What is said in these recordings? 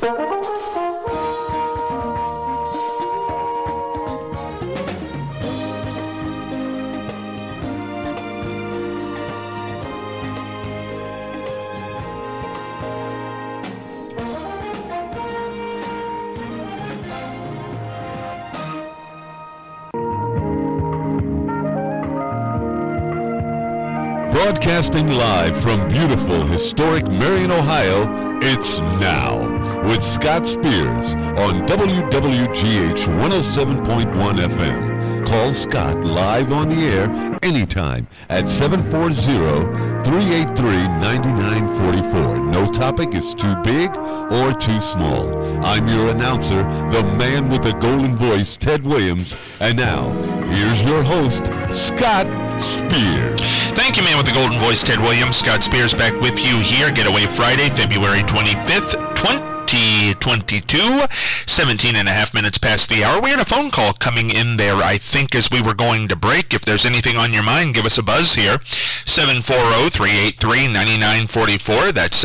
Broadcasting live from beautiful, historic Marion, Ohio, it's Now with Scott Spears on WWGH 107.1 FM. Call Scott live on the air anytime at 740-383-9944. No topic is too big or too small. I'm your announcer, the man with the golden voice, Ted Williams. And now, here's your host, Scott Spears. Thank you, man with the golden voice, Ted Williams. Scott Spears back with you here. Getaway Friday, February 25th, 2022. 17 and a half minutes past the hour. We had a phone call coming in there, I think, as we were going to break. If there's anything on your mind, give us a buzz here. 740-383-9944. That's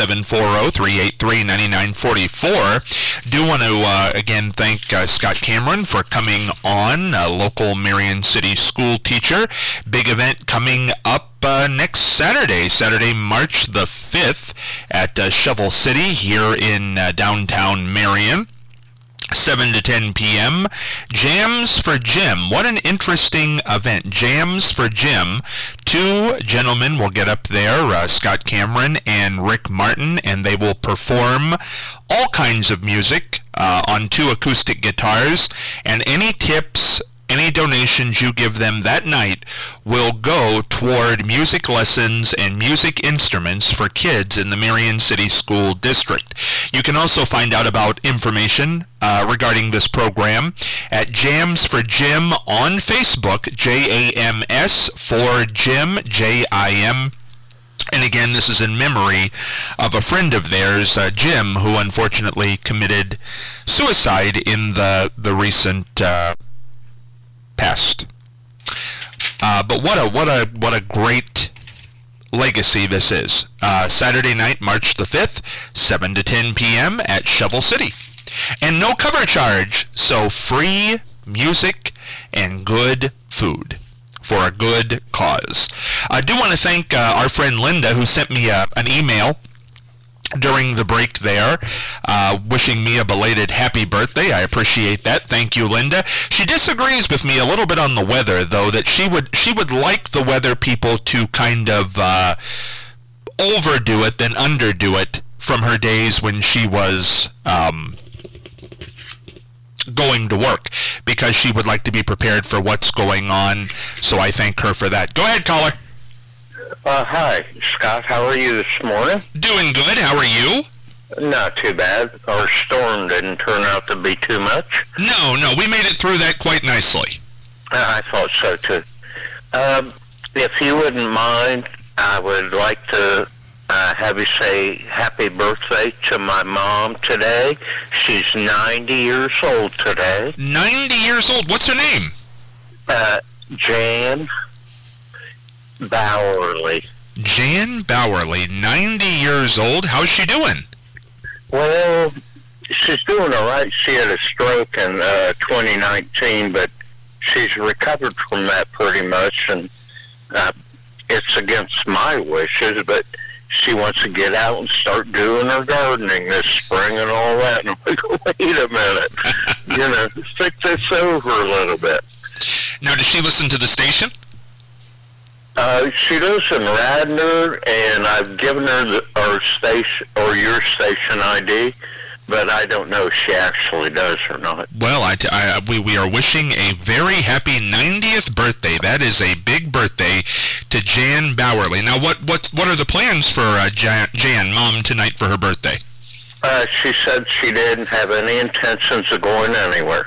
740-383-9944. Do want to, again, thank Scott Cameron for coming on, a local Marion City school teacher. Big event coming up next Saturday, March the 5th at Shovel City here in downtown Marion. 7 to 10 p.m. Jams for Jim. What an interesting event. Jams for Jim. Two gentlemen will get up there, Scott Cameron and Rick Martin, and they will perform all kinds of music on two acoustic guitars. And any tips, any donations you give them that night will go toward music lessons and music instruments for kids in the Marion City School District. You can also find out about information regarding this program at Jams for Jim on Facebook, JAMS for Jim, JIM. And again, this is in memory of a friend of theirs, Jim, who unfortunately committed suicide in the recent past. But what a great legacy this is. Saturday night, March the 5th, 7 to 10 p.m. at Shovel City. And no cover charge, so free music and good food for a good cause. I do want to thank our friend Linda, who sent me an email during the break there, wishing me a belated happy birthday. I appreciate that. Thank you, Linda. She disagrees with me a little bit on the weather, though, that she would like the weather people to kind of overdo it than underdo it from her days when she was going to work, because she would like to be prepared for what's going on, so I thank her for that. Go ahead, caller. Hi, Scott. How are you this morning? Doing good. How are you? Not too bad. Our storm didn't turn out to be too much. No, we made it through that quite nicely. I thought so, too. If you wouldn't mind, I would like to have you say happy birthday to my mom today. She's 90 years old today. 90 years old? What's her name? Jan Bowerly. Jan Bowerly, 90 years old. How's she doing? Well, she's doing all right. She had a stroke in 2019, but she's recovered from that pretty much, and it's against my wishes, but she wants to get out and start doing her gardening this spring and all that. And I'm like, wait a minute, think this over a little bit. Now, does she listen to the station? She lives in Radnor, and I've given her our station or your station ID, but I don't know if she actually does or not. Well, we are wishing a very happy 90th birthday. That is a big birthday to Jan Bowerly. Now, what are the plans for Jan, Mom, tonight for her birthday? She said she didn't have any intentions of going anywhere.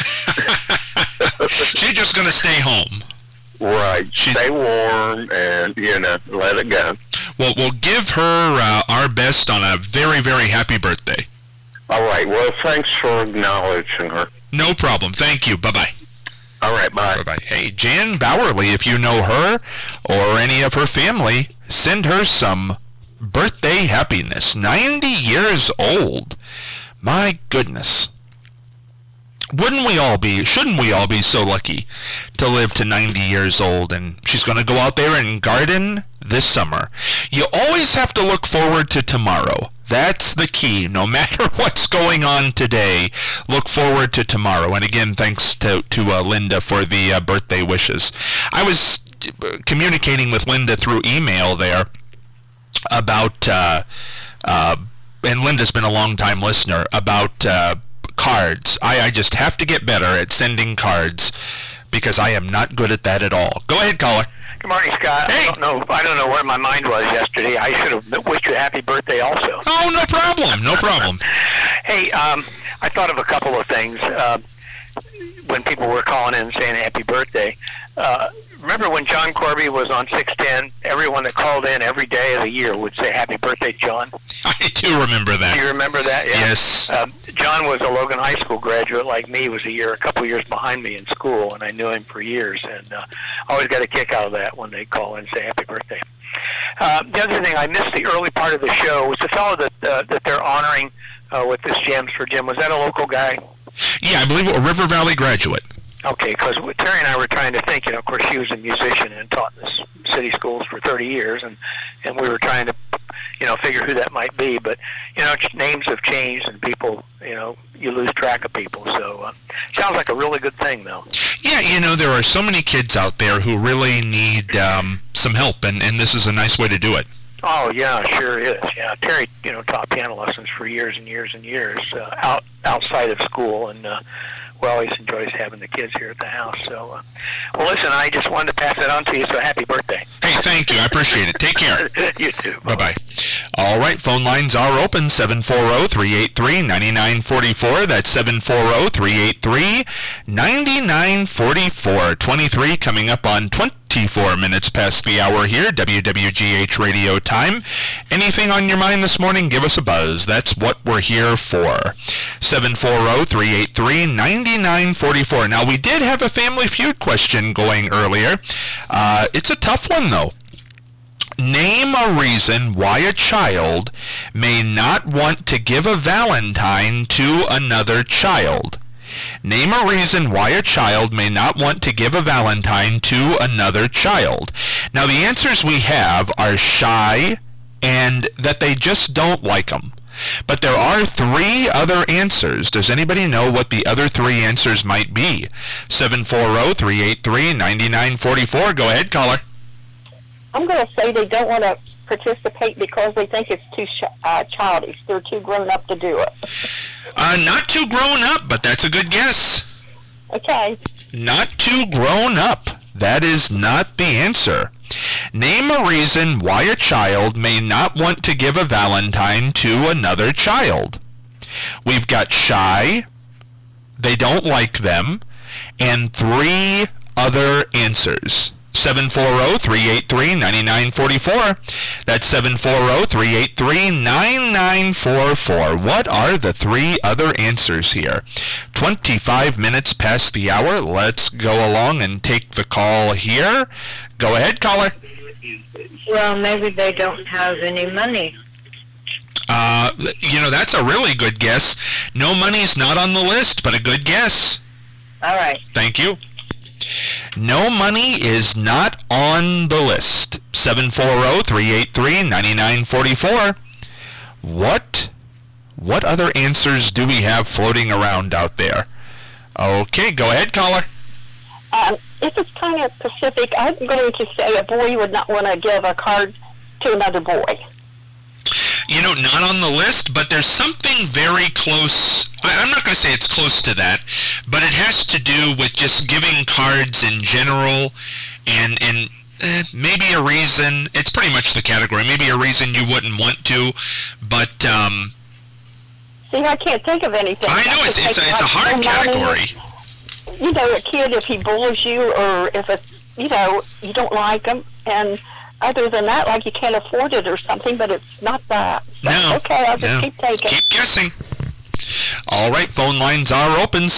She's just going to stay home. Right. Stay warm and, let it go. Well, we'll give her our best on a very, very happy birthday. All right. Well, thanks for acknowledging her. No problem. Thank you. Bye-bye. All right. Bye. Bye-bye. Hey, Jan Bowerly, if you know her or any of her family, send her some birthday happiness. 90 years old. My goodness. Shouldn't we all be so lucky to live to 90 years old? And she's going to go out there and garden this summer. You always have to look forward to tomorrow. That's the key. No matter what's going on today, look forward to tomorrow. And again, thanks to Linda for the birthday wishes. I was communicating with Linda through email there about, and Linda's been a long-time listener, about cards. I just have to get better at sending cards because I am not good at that at all. Go ahead, caller. Good morning, Scott. Hey. I don't know where my mind was yesterday. I should have wished you a happy birthday also. Oh, no problem. No problem. Hey, I thought of a couple of things when people were calling in saying happy birthday. Remember when John Corby was on 610? Everyone that called in every day of the year would say happy birthday, John. I do remember that. Do you remember that? Yeah. Yes. John was a Logan High School graduate like me. He was a couple years behind me in school, and I knew him for years. And I always got a kick out of that when they call in and say happy birthday. The other thing, I missed the early part of the show. Was the fellow that they're honoring with this Gems for Jim, was that a local guy? Yeah, I believe a River Valley graduate. Okay, because Terry and I were trying to think, of course she was a musician and taught in the city schools for 30 years, and we were trying to, figure who that might be. But, names have changed and people, you lose track of people. So sounds like a really good thing, though. Yeah, there are so many kids out there who really need some help, and this is a nice way to do it. Oh, yeah, sure is. Yeah, Terry, taught piano lessons for years and years and years outside of school, and we always enjoys having the kids here at the house. So, well, listen, I just wanted to pass it on to you, so happy birthday. Hey, thank you. I appreciate it. Take care. You too. Bye-bye. All right, phone lines are open, 740-383-9944. That's 740-383-9944. 23 coming up on 24 minutes past the hour here, WWGH Radio Time. Anything on your mind this morning, give us a buzz. That's what we're here for. 740-383-9944. Now, we did have a Family Feud question going earlier. It's a tough one, though. Name a reason why a child may not want to give a Valentine to another child. Name a reason why a child may not want to give a Valentine to another child. Now, the answers we have are shy and that they just don't like them. But there are three other answers. Does anybody know what the other three answers might be? 740-383-9944. Go ahead, caller. I'm going to say they don't want to participate because they think it's too childish. They're too grown up to do it. Not too grown up, but that's a good guess. Okay. Not too grown up. That is not the answer. Name a reason why a child may not want to give a Valentine to another child. We've got shy, they don't like them, and three other answers. 740-383-9944. That's 740-383-9944. What are the three other answers here? 25 minutes past the hour. Let's go along and take the call here. Go ahead, caller. Well, maybe they don't have any money. That's a really good guess. No money's not on the list, but a good guess. All right. Thank you. No money is not on the list. 740-383-9944. What other answers do we have floating around out there? Okay, go ahead, caller. If it's kind of specific, I'm going to say a boy would not want to give a card to another boy. Not on the list, but there's something very close. I'm not going to say it's close to that, but it has to do with just giving cards in general and maybe a reason. It's pretty much the category. Maybe a reason you wouldn't want to, but... See, I can't think of anything. I know, it's a hard category. A kid, if he bullies you or if it's, you don't like him, and... Other than that, like you can't afford it or something, but it's not that. So, no. Okay, I'll just keep taking. Keep guessing. All right, phone lines are open,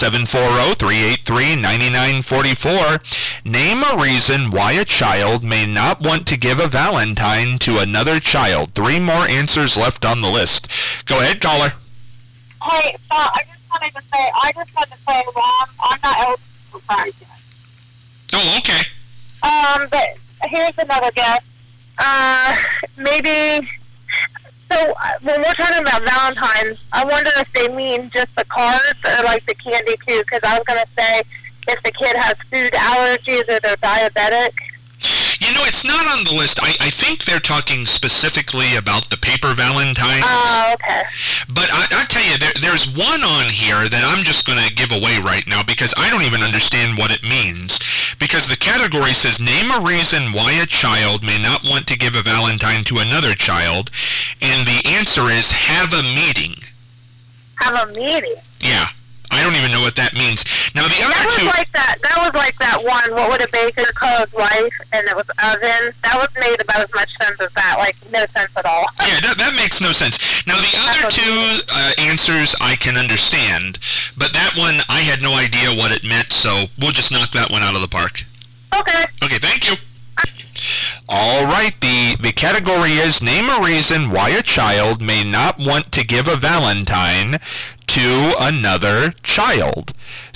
740-383-9944. Name a reason why a child may not want to give a Valentine to another child. Three more answers left on the list. Go ahead, caller. Hey, so I just wanted to say, Ron, I'm not eligible for prize yet. Oh, okay. But here's another guess. Maybe. So when we're talking about Valentine's, I wonder if they mean just the cards or like the candy too. Because I was gonna say if the kid has food allergies or they're diabetic. You know, it's not on the list. I think they're talking specifically about the paper Valentines. Oh, okay. But I'll tell you, there's one on here that I'm just going to give away right now because I don't even understand what it means. Because the category says, name a reason why a child may not want to give a Valentine to another child. And the answer is, have a meeting. Have a meeting? Yeah. I don't even know what that means. Now, the other two... That was like that one, what would a baker call his wife, and it was oven. That was made about as much sense as that, like no sense at all. Yeah, that makes no sense. Now, the other two answers I can understand, but that one, I had no idea what it meant, so we'll just knock that one out of the park. Okay. Okay, thank you. All right, the category is name a reason why a child may not want to give a Valentine to another child.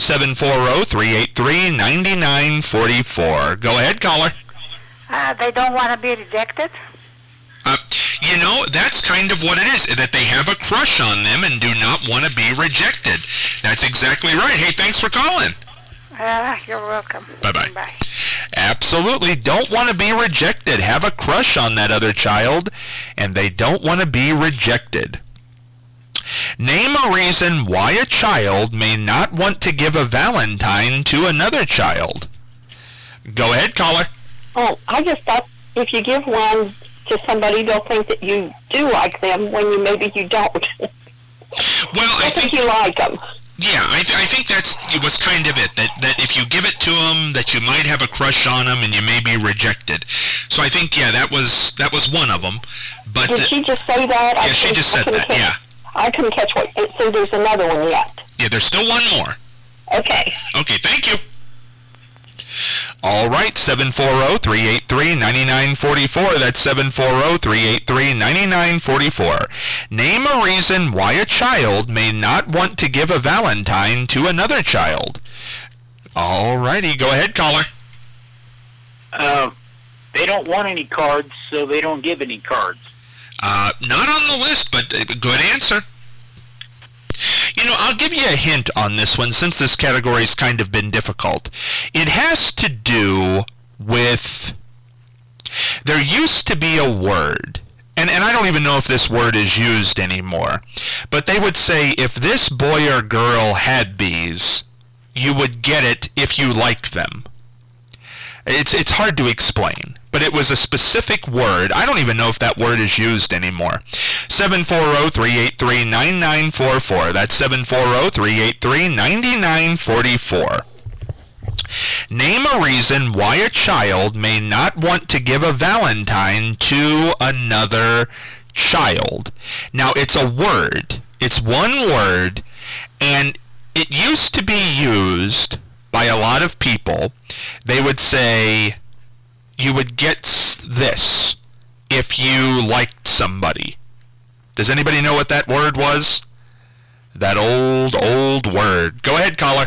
740-383-9944. Go ahead, caller. They don't want to be rejected? You know, that's kind of what it is, that they have a crush on them and do not want to be rejected. That's exactly right. Hey, thanks for calling. You're welcome. Bye-bye. Bye. Absolutely. Don't want to be rejected. Have a crush on that other child, and they don't want to be rejected. Name a reason why a child may not want to give a Valentine to another child. Go ahead, caller. Oh, I just thought if you give one to somebody, they'll think that you do like them when maybe you don't. Well, I think you like them. Yeah, I think it was kind of it, that if you give it to them, that you might have a crush on them and you may be rejected. So I think, yeah, that was one of them. But did she just say that? Yeah, she just said that, yeah. I couldn't catch what, so there's another one yet. Yeah, there's still one more. Okay. Okay, thank you. All right, 740-383-9944. That's 740-383-9944. Name a reason why a child may not want to give a Valentine to another child. All righty, go ahead, caller. They don't want any cards, so they don't give any cards. Not on the list, but good answer. You know, I'll give you a hint on this one since this category's kind of been difficult. It has to do with... There used to be a word, and I don't even know if this word is used anymore, but they would say, if this boy or girl had these, you would get it if you liked them. It's hard to explain, but it was a specific word. I don't even know if that word is used anymore. 740-383-9944. That's 740-383-9944. Name a reason why a child may not want to give a Valentine to another child. Now, it's a word. It's one word, and it used to be used by a lot of people. They would say, you would get this if you liked somebody. Does anybody know what that word was? That old word. Go ahead, caller.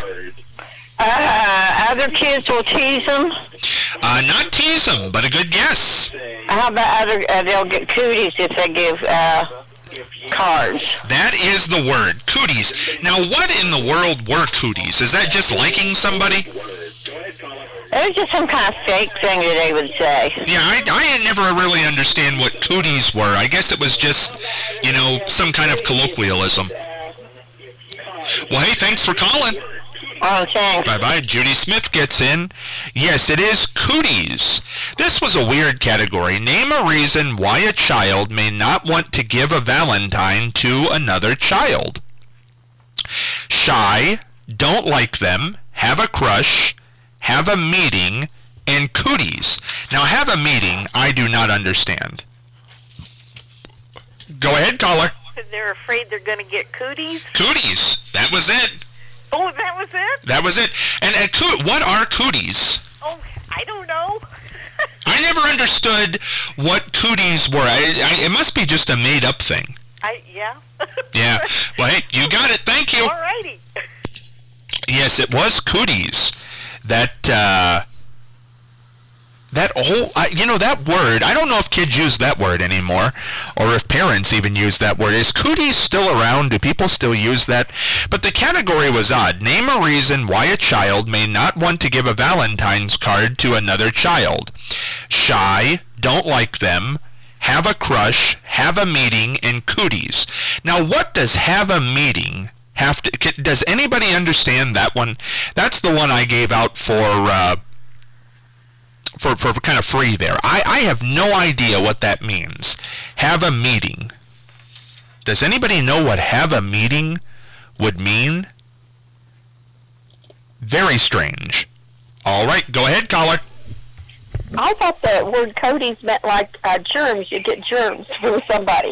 Other kids will tease them. Not tease them, but a good guess. How about they'll get cooties if they give cards? That is the word, cooties. Now, what in the world were cooties? Is that just liking somebody? It was just some kind of fake thing that they would say. Yeah, I never really understand what cooties were. I guess it was just, some kind of colloquialism. Well, hey, thanks for calling. Oh, thanks. Bye-bye. Judy Smith gets in. Yes, it is cooties. This was a weird category. Name a reason why a child may not want to give a Valentine to another child. Shy, don't like them, have a crush, have a meeting, and cooties. Now, have a meeting, I do not understand. Go ahead, caller. They're afraid they're going to get cooties? Cooties. That was it. Oh, that was it? That was it. And what are cooties? Oh, I don't know. I never understood what cooties were. It must be just a made-up thing. Yeah. Yeah. Well, hey, you got it. Thank you. All righty. Yes, it was cooties. That whole, that word, I don't know if kids use that word anymore, or if parents even use that word. Is cooties still around? Do people still use that? But the category was odd. Name a reason why a child may not want to give a Valentine's card to another child. Shy, don't like them, have a crush, have a meeting, and cooties. Now, what does have a meeting have to... Does anybody understand that one? That's the one I gave out for kind of free there. I have no idea what that means. Have a meeting. Does anybody know what have a meeting would mean? Very strange. All right, go ahead, caller. I thought the word cooties meant like germs. You get germs from somebody.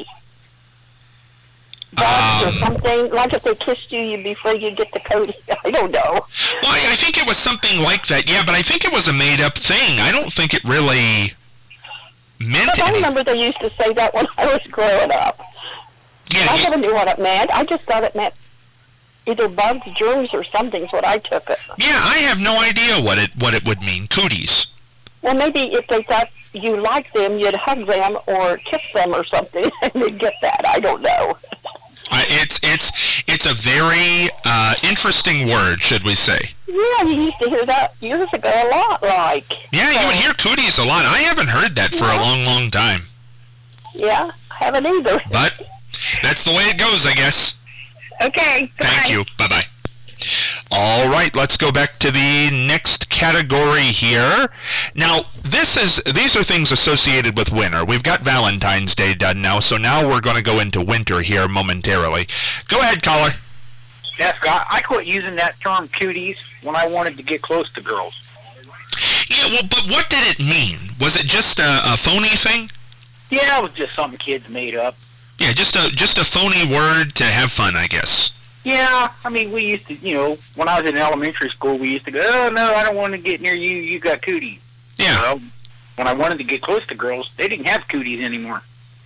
Or something. Like if they kissed you, you'd be afraid you'd get the cooties. I don't know. Well, I think it was something like that, yeah, but I think it was a made-up thing. I don't think it really meant I remember they used to say that when I was growing up. Yeah, I never knew what it meant. I just thought it meant either bugs, germs, or something is what I took it. Yeah, I have no idea what it would mean. Cooties. Well, maybe if they thought you liked them, you'd hug them or kiss them or something, and they'd get that. I don't know. It's a very interesting word, should we say? Yeah, you used to hear that years ago a lot. Yeah, you would hear cooties a lot. I haven't heard that for a long, long time. Yeah, I haven't either. But that's the way it goes, I guess. Okay. Thank you. Bye-bye. All right, let's go back to the next category here. Now, these are things associated with winter. We've got Valentine's Day done now, so now we're going to go into winter here momentarily. Go ahead, caller. Yeah, Scott, I quit using that term cooties when I wanted to get close to girls. Yeah, well, but what did it mean? Was it just a phony thing? Yeah, it was just something kids made up. Yeah, just a phony word to have fun, I guess. Yeah, I mean, we used to, when I was in elementary school, we used to go, oh, no, I don't want to get near you, you got cooties. Yeah. Well, when I wanted to get close to girls, they didn't have cooties anymore.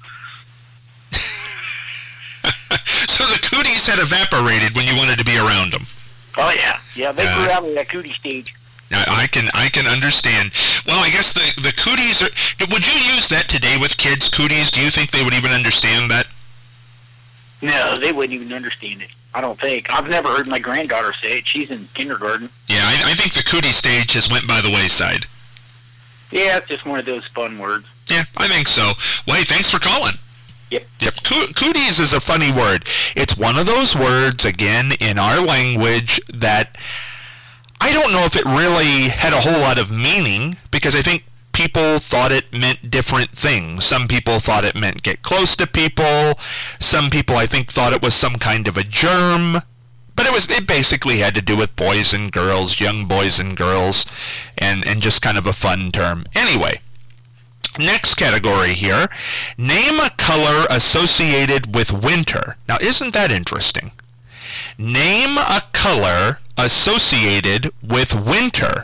So the cooties had evaporated when you wanted to be around them. Oh, yeah. Yeah, they grew out of that cootie stage. Now, I can understand. Well, I guess the cooties are... Would you use that today with kids, cooties? Do you think they would even understand that? No, they wouldn't even understand it. I don't think. I've never heard my granddaughter say it. She's in kindergarten. Yeah, I think the cootie stage has went by the wayside. Yeah, it's just one of those fun words. Yeah, I think so. Well, hey, thanks for calling. Yep. Cooties is a funny word. It's one of those words, again, in our language that I don't know if it really had a whole lot of meaning, because I think people thought it meant different things. Some people thought it meant get close to people. Some people, I think, thought it was some kind of a germ. But it basically had to do with boys and girls, young boys and girls, and just kind of a fun term. Anyway, next category here. Name a color associated with winter. Now, isn't that interesting? Name a color associated with winter.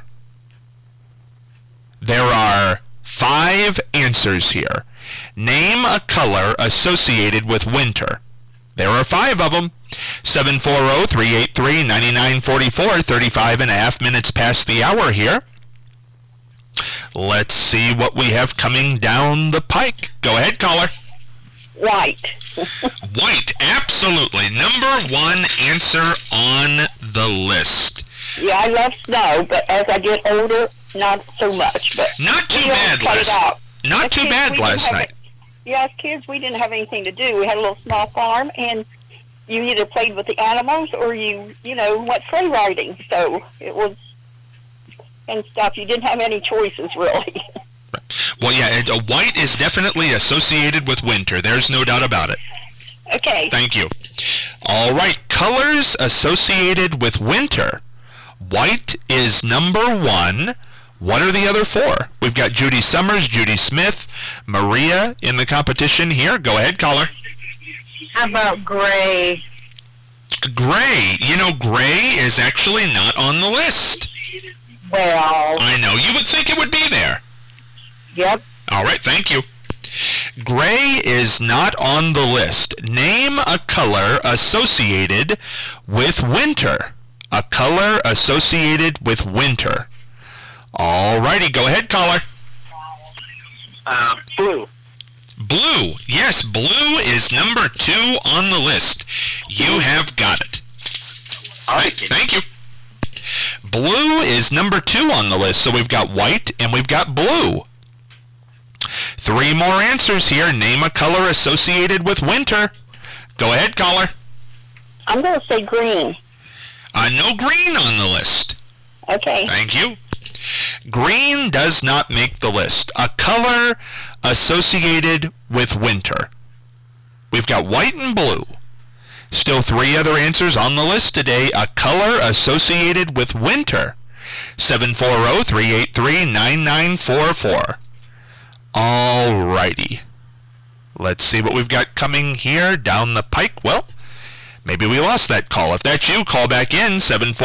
There are 5 answers here. Name a color associated with winter. There are 5 of them. 740-383-9944, 35 and a half minutes past the hour here. Let's see what we have coming down the pike. Go ahead, caller. White. White, absolutely. Number 1 answer on the list. Yeah, I love snow, but as I get older, not so much. But not too bad last night. Yeah, as kids, we didn't have anything to do. We had a little small farm, and you either played with the animals or you went sleigh riding. So it was, and stuff. You didn't have any choices, really. Well, yeah, white is definitely associated with winter. There's no doubt about it. Okay. Thank you. All right, colors associated with winter. White is number 1. What are the other 4? We've got Judy Summers, Judy Smith, Maria in the competition here. Go ahead, caller. How about gray? Gray. Gray is actually not on the list. Well, I know. You would think it would be there. Yep. All right, thank you. Gray is not on the list. Name a color associated with winter. A color associated with winter. Alrighty, go ahead, caller. Blue. Blue. Yes, blue is number 2 on the list. You have got it. All right. Thank you. Blue is number 2 on the list, so we've got white and we've got blue. 3 more answers here. Name a color associated with winter. Go ahead, caller. I'm going to say green. No green on the list. Okay. Thank you. Green does not make the list. A color associated with winter. We've got white and blue. Still 3 other answers on the list today. A color associated with winter. 740-383-9944. Alrighty. Let's see what we've got coming here down the pike. Well, maybe we lost that call. If that's you, call back in.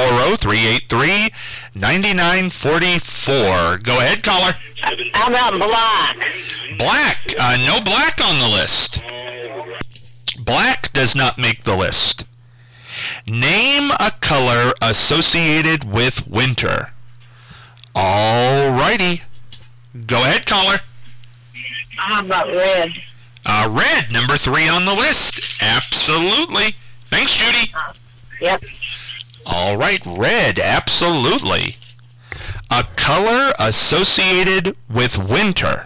740-383-9944. Go ahead, caller. How about black? Black. No black on the list. Black does not make the list. Name a color associated with winter. Alrighty. Go ahead, caller. How about red? Red, number 3 on the list. Absolutely. Thanks, Judy. Yep. All right, red, absolutely. A color associated with winter.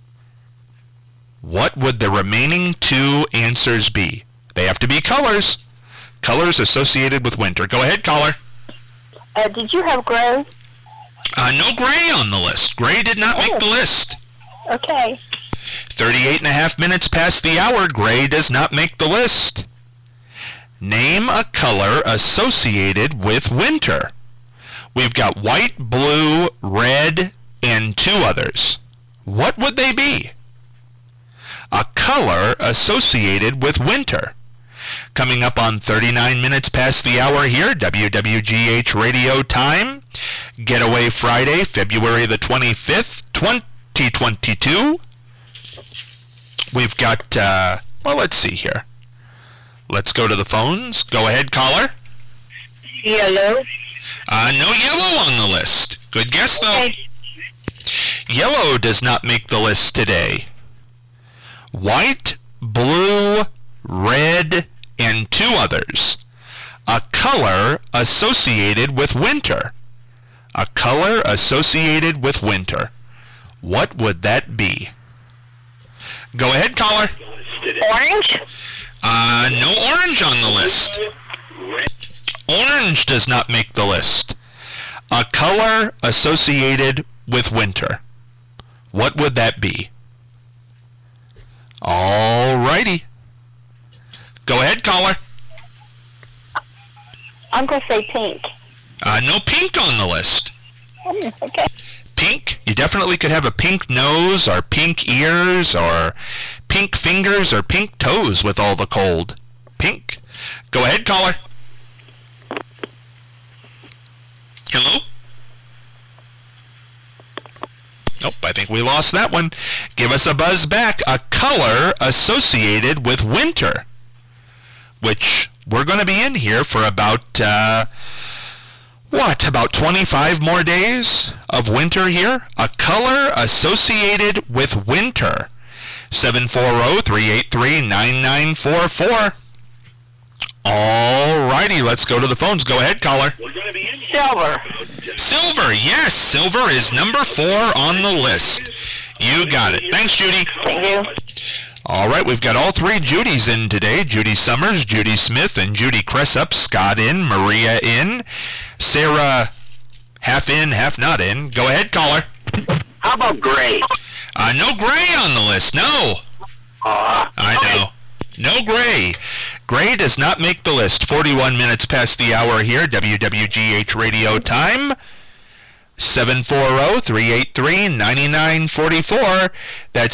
What would the remaining 2 answers be? They have to be colors. Colors associated with winter. Go ahead, caller. Did you have gray? No gray on the list. Gray did not make the list. Okay. 38 and a half minutes past the hour. Gray does not make the list. Name a color associated with winter. We've got white, blue, red, and 2 others. What would they be? A color associated with winter. Coming up on 39 minutes past the hour here, WWGH Radio Time. Getaway Friday, February the 25th, 2022. We've got, well, let's see here. Let's go to the phones. Go ahead, caller. Yellow. No yellow on the list. Good guess, though. Yellow does not make the list today. White, blue, red, and 2 others. A color associated with winter. A color associated with winter. What would that be? Go ahead, caller. Orange? No orange on the list. Orange does not make the list. A color associated with winter. What would that be? Alrighty. Go ahead, caller. I'm going to say pink. No pink on the list. Okay. Pink, you definitely could have a pink nose or pink ears or pink fingers or pink toes with all the cold. Pink. Go ahead, caller. Hello? Nope, I think we lost that one. Give us a buzz back. A color associated with winter, which we're going to be in here for about, about 25 more days of winter here? A color associated with winter. 740-383-9944. Alrighty, let's go to the phones. Go ahead, caller. Silver. Silver, yes. Silver is number 4 on the list. You got it. Thanks, Judy. Thank you. All right, we've got all 3 Judys in today. Judy Summers, Judy Smith, and Judy Cressup. Scott in, Maria in. Sarah half in, half not in. Go ahead, caller. How about gray? No gray on the list. No. I know. No gray. Gray does not make the list. 41 minutes past the hour here. WWGH Radio Time. 740-383-9944. That's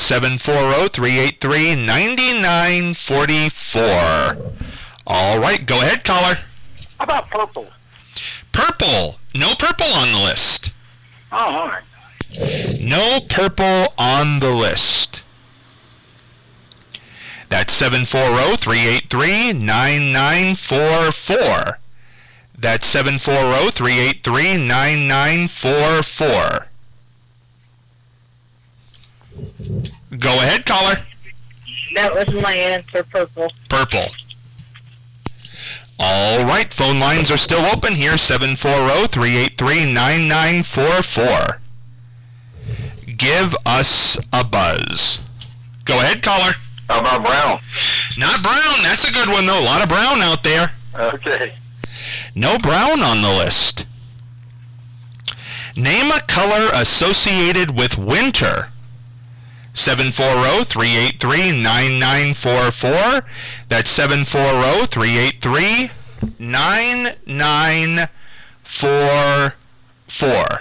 740-383-9944. All right, go ahead, caller. How about purple? Purple. No purple on the list. Oh, all right. No purple on the list. That's 740-383-9944. That's 740-383-9944. Go ahead, caller. That was my answer, purple. Purple. All right, phone lines are still open here, 740-383-9944. Give us a buzz. Go ahead, caller. How about brown? Not brown. That's a good one, though. A lot of brown out there. Okay. No brown on the list. Name a color associated with winter. 740-383-9944. That's 740-383-9944.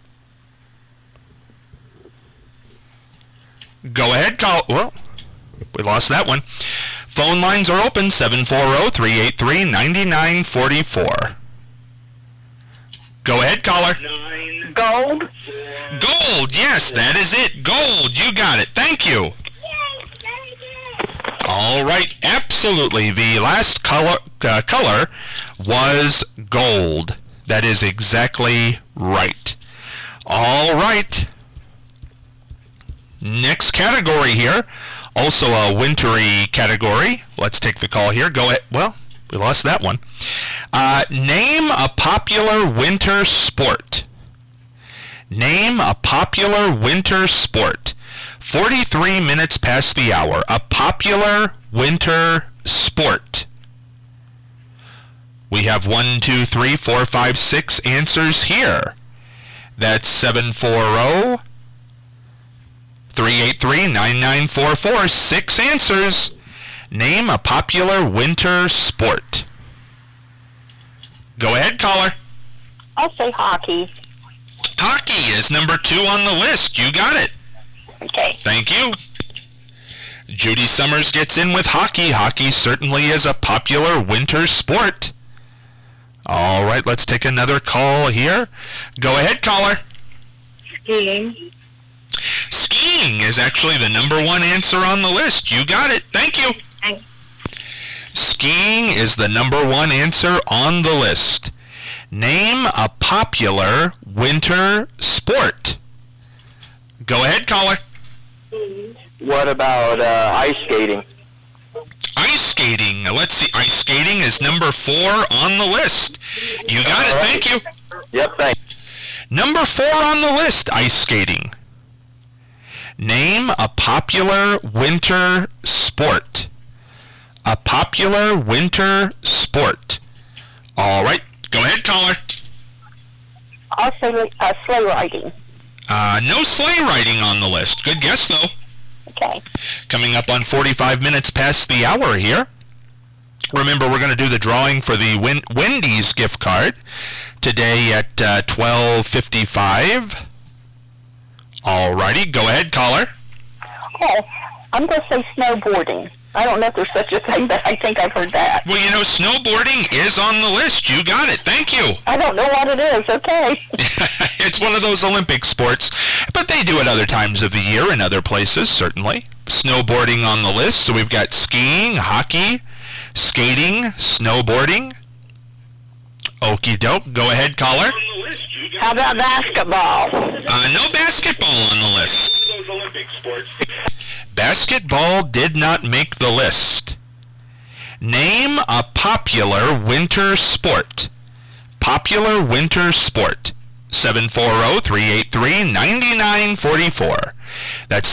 Go ahead, call. Well, we lost that one. Phone lines are open, 740-383-9944. Go ahead, caller. Gold. Gold, yes, that is it. Gold, you got it. Thank you. All right, absolutely. The last color was gold. That is exactly right. All right. Next category here, also a wintry category. Let's take the call here. Go ahead. Well, we lost that one. Name a popular winter sport. Name a popular winter sport. 43 minutes past the hour. A popular winter sport. We have 1, 2, 3, 4, 5, 6 answers here. That's 740-383-9944. 6 answers. Name a popular winter sport. Go ahead, caller. I'll say hockey. Hockey is number 2 on the list. You got it. Okay. Thank you. Judy Summers gets in with hockey. Hockey certainly is a popular winter sport. All right, let's take another call here. Go ahead, caller. Skiing. Skiing is actually the number 1 answer on the list. You got it. Thank you. Thanks. Skiing is the number 1 answer on the list. Name a popular winter sport. Go ahead, caller. What about ice skating? Ice skating. Let's see. Ice skating is number 4 on the list. You got it. Thank you. Yep, thanks. Number 4 on the list, ice skating. Name a popular winter sport. A popular winter sport. All right. Go ahead, caller. I'll say sleigh riding. No sleigh riding on the list. Good guess, though. Okay. Coming up on 45 minutes past the hour here. Remember, we're going to do the drawing for the Wendy's gift card today at 12:55. All righty. Go ahead, caller. Oh, I'm going to say snowboarding. I don't know if there's such a thing, but I think I've heard that. Well, you know, snowboarding is on the list. You got it. Thank you. I don't know what it is. Okay. It's one of those Olympic sports, but they do it other times of the year in other places, certainly. Snowboarding on the list. So we've got skiing, hockey, skating, snowboarding. Okie doke. Go ahead, caller. How about basketball? No basketball on the list. Basketball did not make the list. Name a popular winter sport. Popular winter sport. 740-383-9944. That's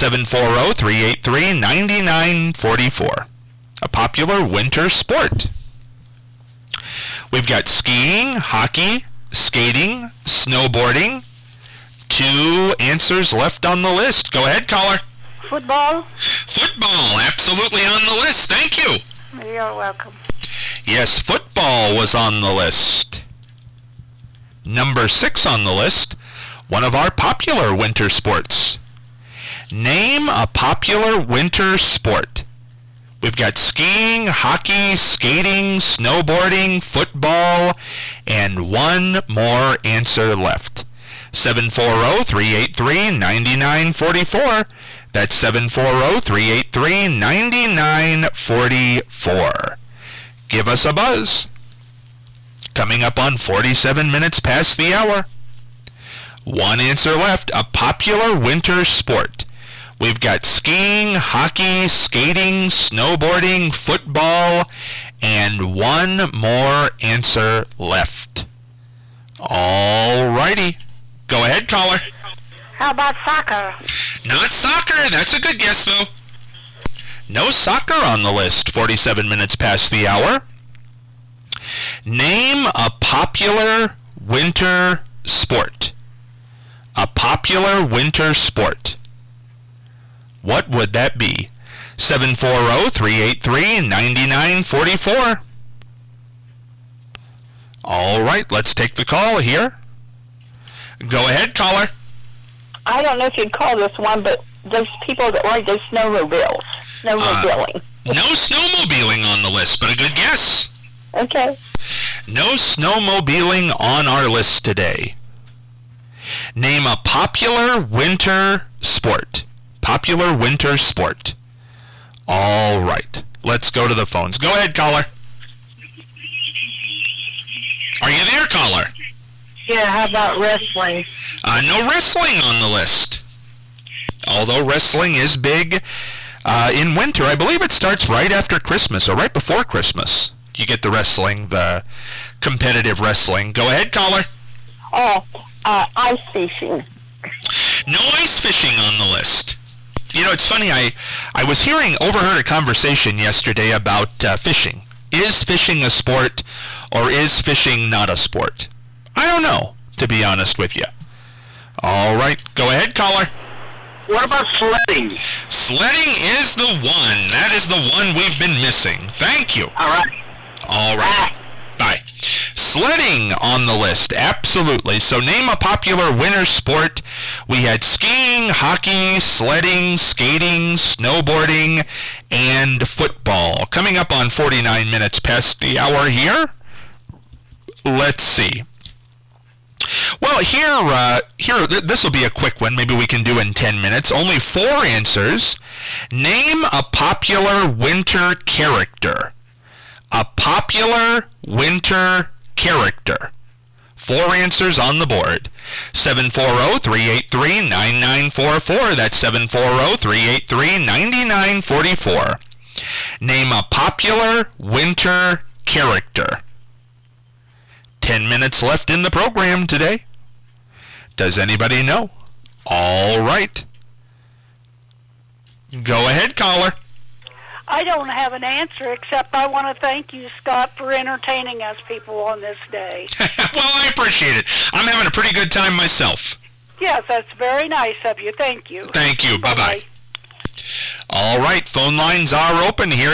740-383-9944. A popular winter sport. We've got skiing, hockey, skating, snowboarding. 2 answers left on the list. Go ahead, caller. Football? Football, absolutely on the list. Thank you. You're welcome. Yes, football was on the list. Number 6 on the list, one of our popular winter sports. Name a popular winter sport. We've got skiing, hockey, skating, snowboarding, football, and 1 more answer left. 740-383-9944. That's 740-383-9944. Give us a buzz. Coming up on 47 minutes past the hour. One answer left. A popular winter sport. We've got skiing, hockey, skating, snowboarding, football, and one more answer left. All righty. Go ahead, caller. How about soccer? Not soccer. That's a good guess, though. No soccer on the list. 47 minutes past the hour. Name a popular winter sport. A popular winter sport. What would that be? 740-383-9944. All right, let's take the call here. Go ahead, caller. I don't know if you'd call this one, but those people that ride those snowmobiles. Snowmobiling. No snowmobiling on the list, but a good guess. Okay. No snowmobiling on our list today. Name a popular winter sport. Popular winter sport. All right. Let's go to the phones. Go ahead, caller. Are you there, caller? Yeah, how about wrestling? No wrestling on the list. Although wrestling is big in winter. I believe it starts right after Christmas or right before Christmas. You get the wrestling, the competitive wrestling. Go ahead, caller. Ice fishing. No ice fishing on the list. You know, it's funny, I overheard a conversation yesterday about fishing. Is fishing a sport, or is fishing not a sport? I don't know, to be honest with you. All right, go ahead, caller. What about sledding? Sledding is the one. That is the one we've been missing. Thank you. All right. All right. Bye. Sledding on the list, absolutely. So name a popular winter sport. We had skiing, hockey, sledding, skating, snowboarding, and football. Coming up on 49 minutes past the hour here. Let's see. Well, here, this will be a quick one. Maybe we can do in 10 minutes. Only 4 answers. Name a popular winter character. A popular winter character. 4 answers on the board. 740-383-9944. That's 740-383-9944. Name a popular winter character. 10 minutes left in the program today. Does anybody know? All right. Go ahead, caller. I don't have an answer, except I want to thank you, Scott, for entertaining us people on this day. Well, I appreciate it. I'm having a pretty good time myself. Yes, that's very nice of you. Thank you. Thank you. Bye-bye. All right, phone lines are open here,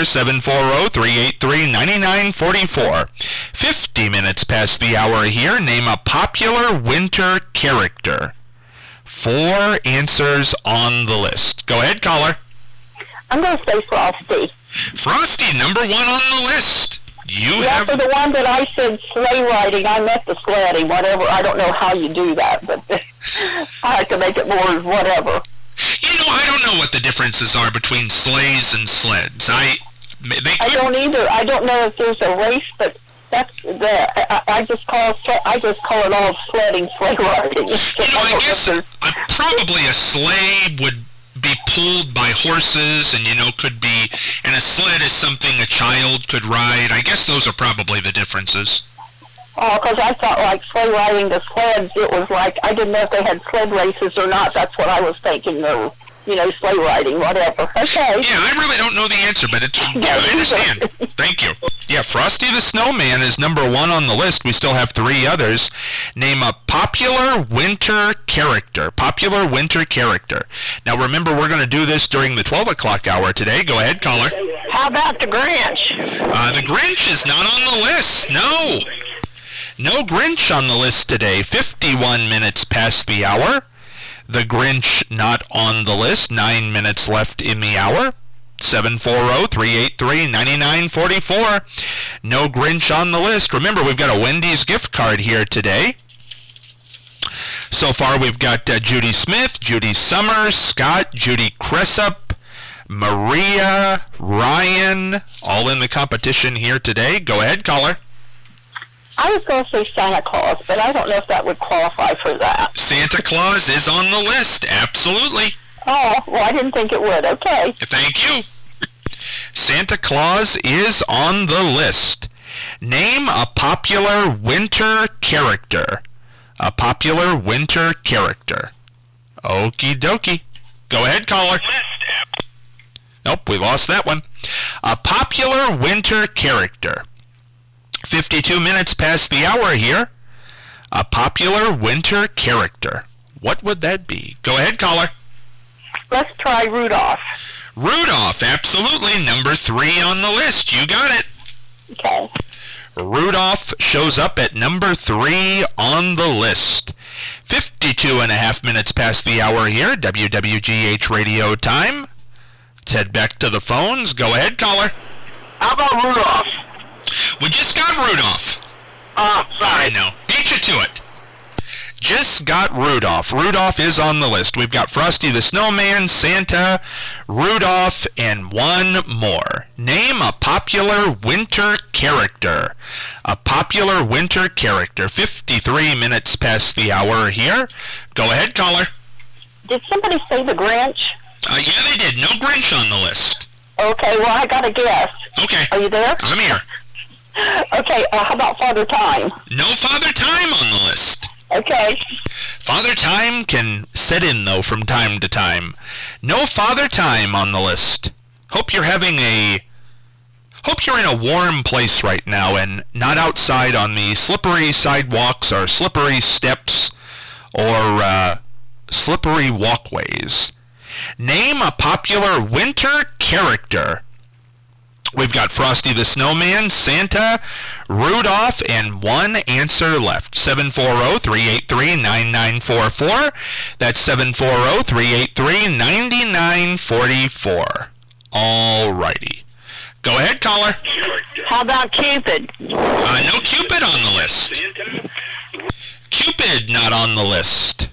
740-383-9944. 50 minutes past the hour here. Name a popular winter character. 4 answers on the list. Go ahead, caller. I'm going to say Frosty. Frosty, number 1 on the list. For the one that I said sleigh riding, I meant the sledding, whatever. I don't know how you do that, but I have to make it more whatever. You know, I don't know what the differences are between sleighs and sleds. I don't either. I don't know if there's a race, but that's I just call it all sledding, sleigh riding. You know, I guess probably a sleigh would be pulled by horses, and and a sled is something a child could ride. I guess those are probably the differences. Oh, because I thought like sleigh riding the sleds, it was like, I didn't know if they had sled races or not. That's what I was thinking, or, sleigh riding, whatever. Okay. Yeah, I really don't know the answer, but I understand. Thank you. Yeah, Frosty the Snowman is number 1 on the list. We still have 3 others. Name a popular winter character. Popular winter character. Now, remember, we're going to do this during the 12 o'clock hour today. Go ahead, caller. How about the Grinch? The Grinch is not on the list. No. No Grinch on the list today. 51 minutes past the hour. The Grinch not on the list. 9 minutes left in the hour. 740-383-9944. No Grinch on the list. Remember, we've got a Wendy's gift card here today. So far, we've got Judy Smith, Judy Summers, Scott, Judy Cressup, Maria, Ryan, all in the competition here today. Go ahead, caller. I was going to say Santa Claus, but I don't know if that would qualify for that. Santa Claus is on the list, absolutely. Oh, well, I didn't think it would. Okay. Thank you. Santa Claus is on the list. Name a popular winter character. A popular winter character. Okie dokie. Go ahead, caller. Nope, we lost that one. A popular winter character. 52 minutes past the hour here. A popular winter character. What would that be? Go ahead, caller. Let's try Rudolph. Rudolph, absolutely. Number 3 on the list. You got it. Okay. Rudolph shows up at number 3 on the list. 52 and a half minutes past the hour here. WWGH radio time. Let's head back to the phones. Go ahead, caller. How about Rudolph? We just got Rudolph. Sorry. I know. Beat you to it. Just got Rudolph. Rudolph is on the list. We've got Frosty the Snowman, Santa, Rudolph, and one more. Name a popular winter character. A popular winter character. 53 minutes past the hour here. Go ahead, caller. Did somebody say the Grinch? Yeah, they did. No Grinch on the list. Okay, well, I got a guess. Okay. Are you there? I'm here. Okay, how about Father Time? No Father Time on the list. Okay. Father Time can set in, though, from time to time. No Father Time on the list. Hope you're in a warm place right now and not outside on the slippery sidewalks or slippery steps or slippery walkways. Name a popular winter character. We've got Frosty the Snowman, Santa, Rudolph, and one answer left. 740-383-9944. That's 740-383-9944. All righty. Go ahead, caller. How about Cupid? No Cupid on the list. Cupid not on the list.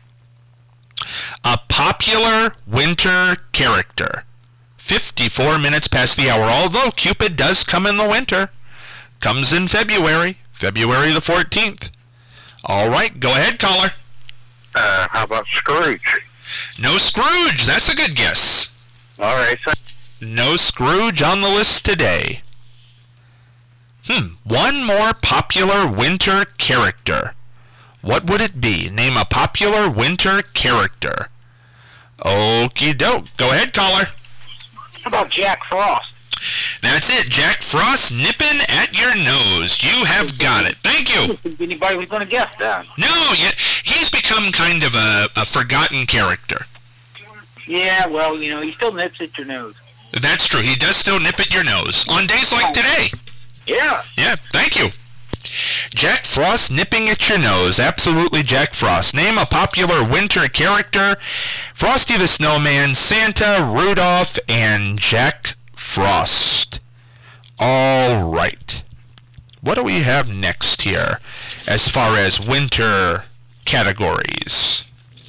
A popular winter character. 54 minutes past the hour, although Cupid does come in the winter. Comes in February the 14th. All right, go ahead, caller. How about Scrooge? No Scrooge, that's a good guess. All right. No Scrooge on the list today. One more popular winter character. What would it be? Name a popular winter character. Okie doke. Go ahead, caller. How about Jack Frost? That's it. Jack Frost nipping at your nose. You have got it. Thank you. Anybody was going to guess that? No, he's become kind of a forgotten character. Yeah, well, he still nips at your nose. That's true. He does still nip at your nose on days like today. Yeah. Yeah, thank you. Jack Frost nipping at your nose. Absolutely Jack Frost. Name a popular winter character. Frosty the Snowman, Santa, Rudolph, and Jack Frost. All right. What do we have next here as far as winter categories?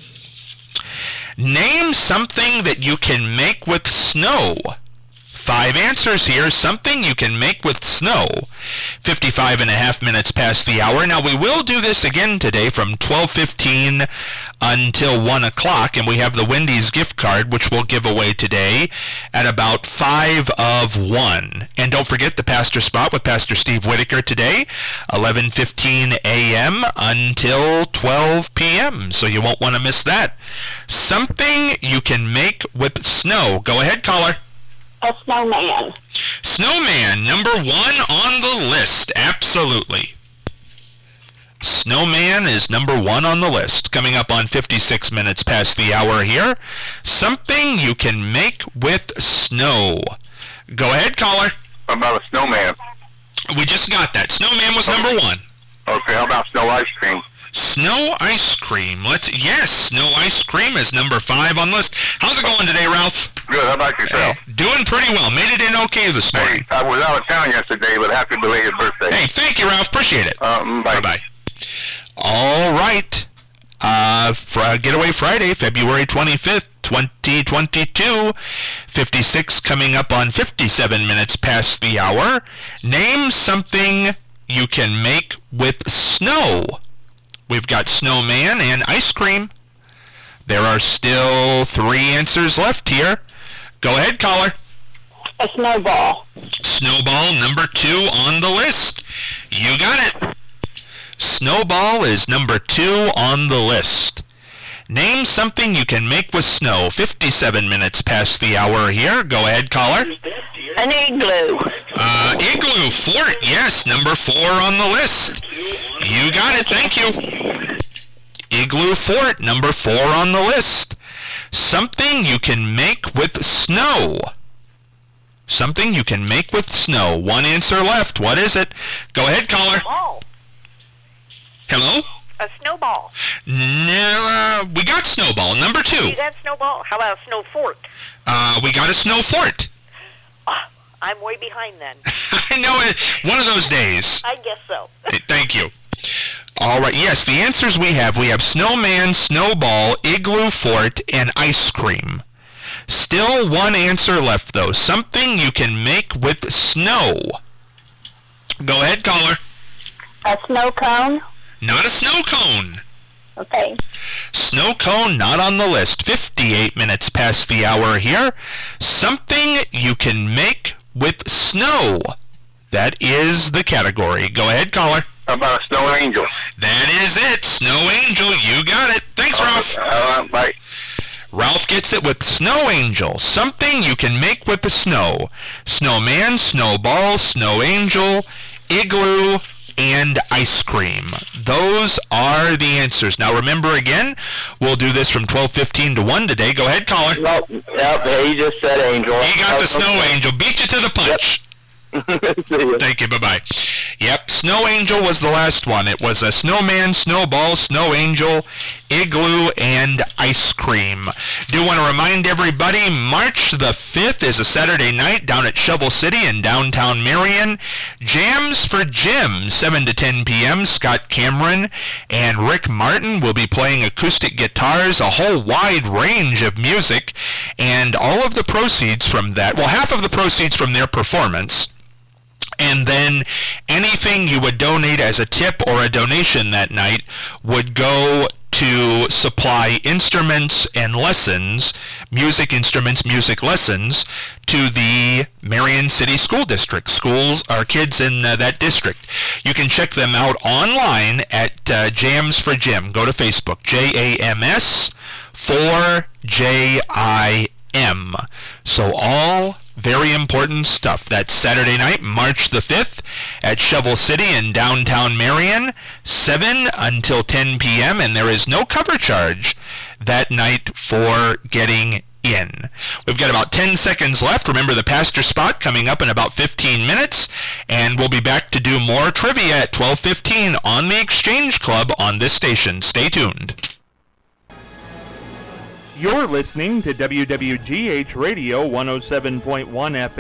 Name something that you can make with snow. 5 answers here. Something you can make with snow. 55 and a half minutes past the hour. Now, we will do this again today from 12:15 until 1 o'clock, and we have the Wendy's gift card, which we'll give away today at about 5 of 1. And don't forget the pastor spot with Pastor Steve Whitaker today, 11:15 a.m. until 12 p.m., so you won't want to miss that. Something you can make with snow. Go ahead, caller. A snowman. Snowman, number 1 on the list. Absolutely. Snowman is number 1 on the list. Coming up on 56 minutes past the hour here. Something you can make with snow. Go ahead, caller. How about a snowman? We just got that. Snowman was number 1. Okay, how about snow ice cream? Snow ice cream. Yes, snow ice cream is number 5 on the list. How's it going today, Ralph? Good. How about yourself? Doing pretty well. Made it in okay this morning. Hey, I was out of town yesterday, but happy belated birthday. Hey, thank you, Ralph. Appreciate it. Bye. Bye-bye. All right. Getaway Friday, February 25th, 2022. 56 coming up on 57 minutes past the hour. Name something you can make with snow. We've got snowman and ice cream. There are still 3 answers left here. Go ahead, caller. A snowball. Snowball, number 2 on the list. You got it. Snowball is number 2 on the list. Name something you can make with snow. 57 minutes past the hour here. Go ahead, caller. An igloo. Igloo fort, yes, number 4 on the list. You got it, thank you. Igloo fort, number 4 on the list. Something you can make with snow. Something you can make with snow. 1 answer left. What is it? Go ahead, caller. Hello? A snowball. No, we got snowball, number 2. You got snowball? How about a snow fort? We got a snow fort. I'm way behind then. I know it. One of those days. I guess so. Thank you. All right, yes, the answers we have snowman, snowball, igloo fort, and ice cream. Still 1 answer left, though. Something you can make with snow. Go ahead, caller. A snow cone. Not a snow cone. Okay. Snow cone not on the list. 58 minutes past the hour here. Something you can make with snow. That is the category. Go ahead, caller. How about a snow angel? That is it. Snow angel. You got it. Thanks, Ralph. Bye. Ralph gets it with snow angel. Something you can make with the snow. Snowman, snowball, snow angel, igloo, and ice cream. Those are the answers. Now remember again, we'll do this from 12:15 to 1 today. Go ahead, caller. Yep, he just said angel. He got the snow angel. Beat you to the punch. Yep. Thank you. Bye-bye. Yep, snow angel was the last one. It was a snowman, snowball, snow angel, igloo, and ice cream. Do want to remind everybody, March the 5th is a Saturday night down at Shovel City in downtown Marion. Jams for Jim, 7 to 10 p.m. Scott Cameron and Rick Martin will be playing acoustic guitars, a whole wide range of music, and all of the proceeds from that, well, half of the proceeds from their performance, and then anything you would donate as a tip or a donation that night would go to supply instruments and lessons, music instruments, music lessons, to the Marion City School District. Schools are kids in that district. You can check them out online at Jams for Jim. Go to Facebook, JAMS 4JIM. So all very important stuff. That's Saturday night, March the 5th at Shovel City in downtown Marion, 7 until 10 p.m., and there is no cover charge that night for getting in. We've got about 10 seconds left. Remember the pastor spot coming up in about 15 minutes, and we'll be back to do more trivia at 12:15 on the Exchange Club on this station. Stay tuned. You're listening to WWGH Radio 107.1 FM.